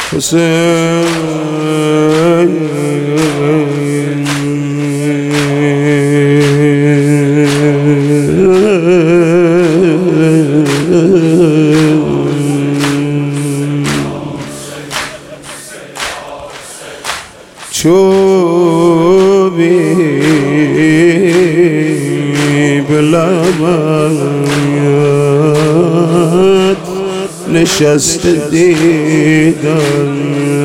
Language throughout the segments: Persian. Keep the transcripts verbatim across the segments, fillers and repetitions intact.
حسین چوبی بلامت نشست دیدن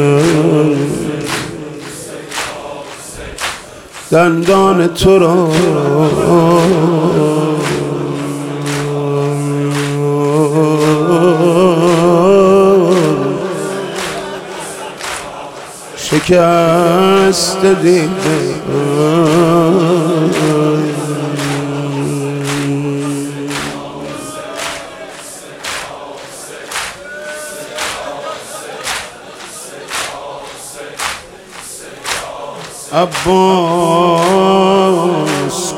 دندان تو را شکست دیدن عباس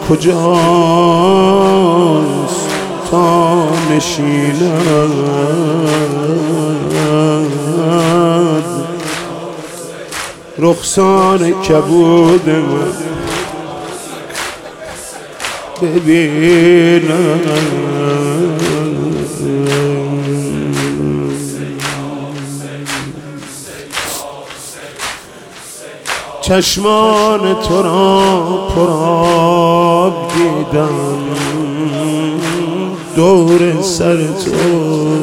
کجاست تا نشیند رخسار کبود من ببینم چشمان تو را پرآب دیدم دور سر تو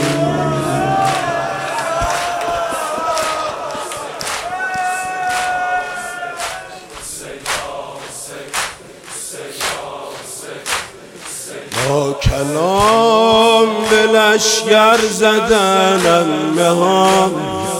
با کلام به لشگر زدن امه ها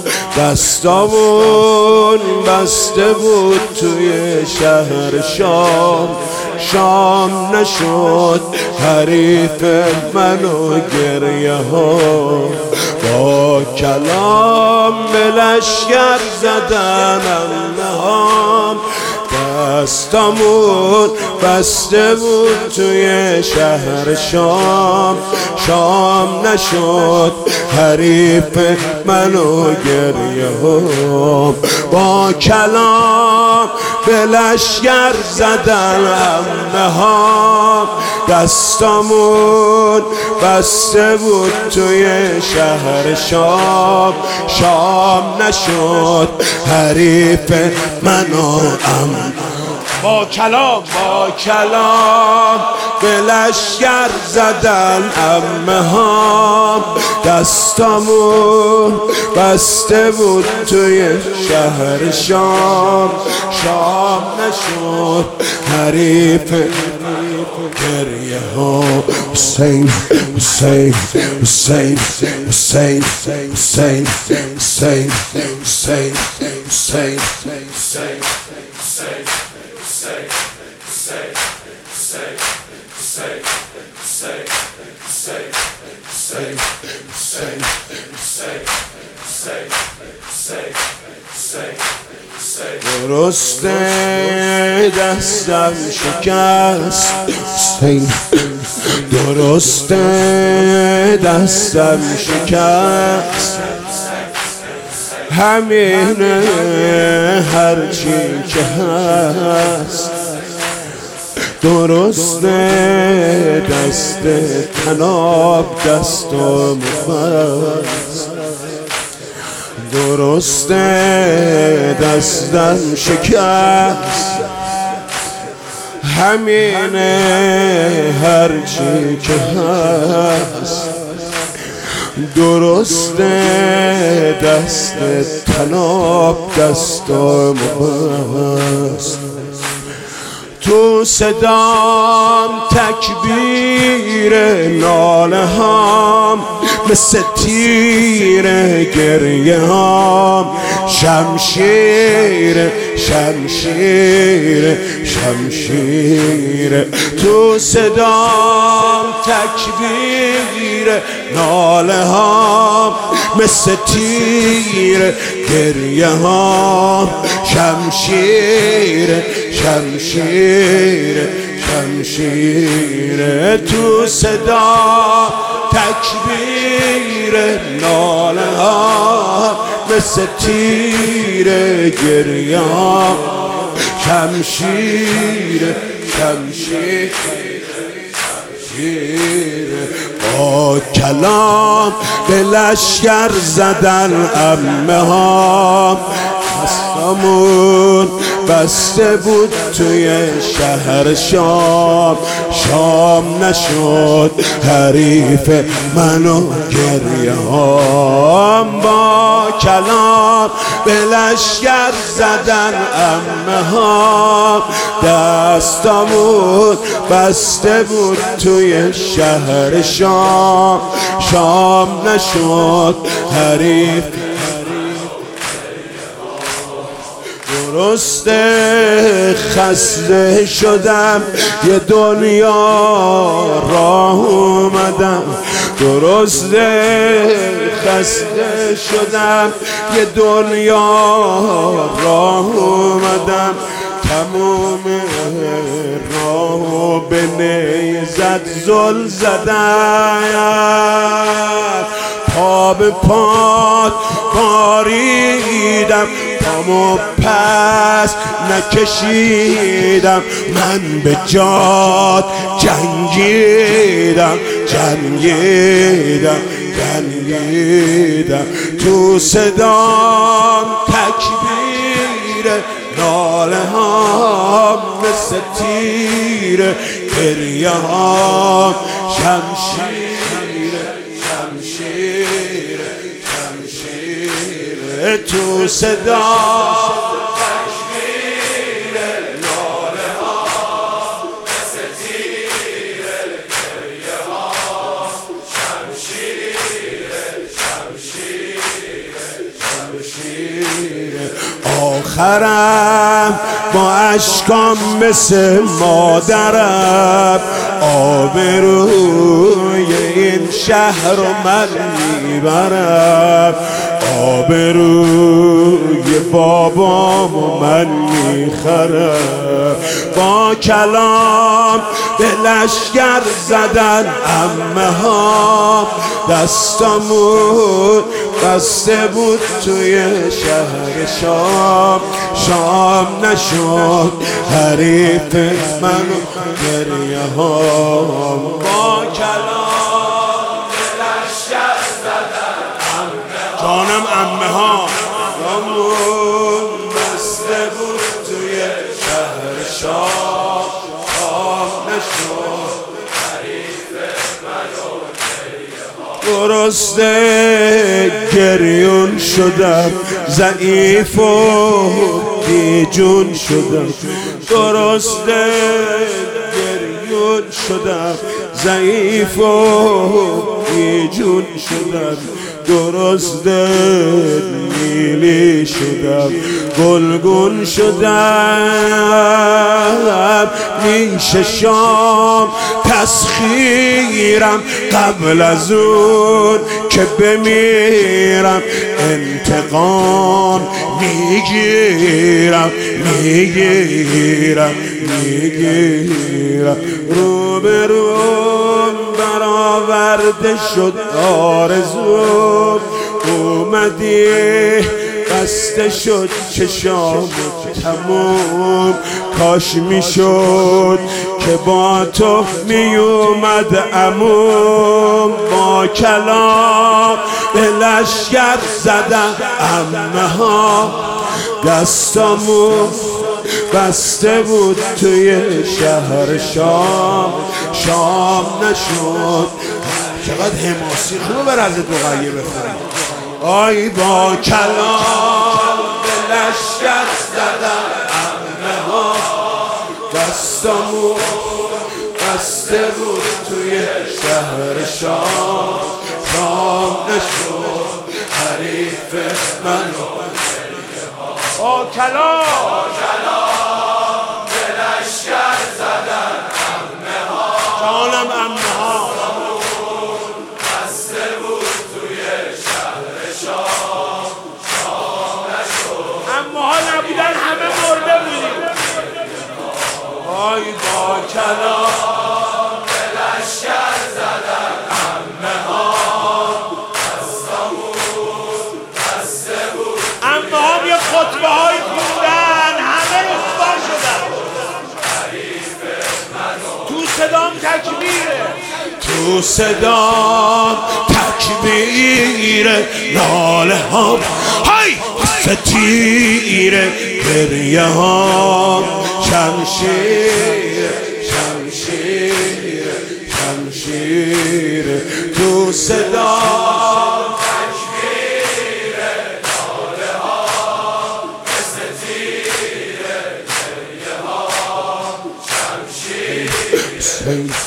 دستامون بسته بود توی شهر شام شام نشد حریف من و گریه ها با کلام به لشگر زدن امه ها دستامون بسته بود توی شهر شام شام نشد حریف من و گریه ها با کلام به لشگر زدن امه ها دستامون بسته بود توی شهر شام شام نشد حریف من و امه با کلام با کلام به لشگر زدن امه ها دستامون بسته بود توی شهر شام شام نشد حریف گریه ها حسین حسین حسین حسین حسین حسین حسین حسین درسته دستم شکست درسته دستم شکست همینه هرچی که هست درسته دست تناب دستم بست درسته دستم شکست همینه هرچی که هست درسته دست تناب دستم بست تو صدام تکبیر ناله هام مثل تیر گریه هام شمشیر شمشیر شمشیر تو صدام تکبیر ناله هام مثل تیر گریه هام شمشیر شمشیر شمشیر تو صدا تکبیر ناله ها مثل تیر گریان شمشیر شمشیر با کلام به لشکر زدن عمه ها دستامون بسته بود توی شهر شام شام نشد حریف منو گریه هام با کلام به لشکر زدن عمه ها دستامون بسته بود توی شهر شام شام نشد حریف درسته خسته شدم یه دنیا راه اومدم درسته خسته شدم یه دنیا راه اومدم تموم راهو به نیزت زل زدم پا به پات باریدم پامو پس نکشیدم من به جات جنگیدم جنگیدم جنگیدم تو صدام تکبیر ناله ها مثل تیر گریه ها شمشیر شمشیر شمشیر تو صدا تکبیر ناله ها مثل تیر گریه ها شمشیر شمشیر شمشیر آخرم با اشکام مثل مادرم آبروی این شهر رو من میبرم آبروی بابامو من میخرم با کلام به لشکر زدن عمه ها دستامون بسته بود توی شهر شام شام نشد حریف منو گریه ها با کلام به لشکر زدن جانم عمه ها دستامون بسته بود توی شهر شام شام نشد حریف منو درسته گریون شدم ضعیف و بیجون شدم درسته گریون شدم ضعیف و بیجون شدم درسته نیلی شدم گلگون شدم میشه شام تسخیرم قبل از اون که بمیرم انتقام میگیرم میگیرم میگیرم روبروم برآورده شد آرزوم اومدی بسته شد چشام تموم کاش میشد که با تو میومد عموم با کلام به لشکر زدن عمه ها دستامون بسته بود توی شهر شام شام نشد چقدر حماسی خوبه بر از دقیقه بخوریم آی با کلام به لشکر زدن عمه ها دستامون بسته بود توی شهر شام شام نشد حریف منو با کلام به لشکر زدن عمه ها جانم عمه ها بسته بود توی شهر شام شام نشد عمه ها نبودن همه مرده بودیم آی با کلام به لشکر زدن عمه ها دستامون بسته بود خطبه های خوندن همه رسوا شدن، تو صدام تکبیره، تو صدام تکبیره، ناله ها های ستیره، گریه ها شمشیر شمشیر شمشیر، تو صدام تکبیره، ناله ها ستیره، گریه ها شمشیر.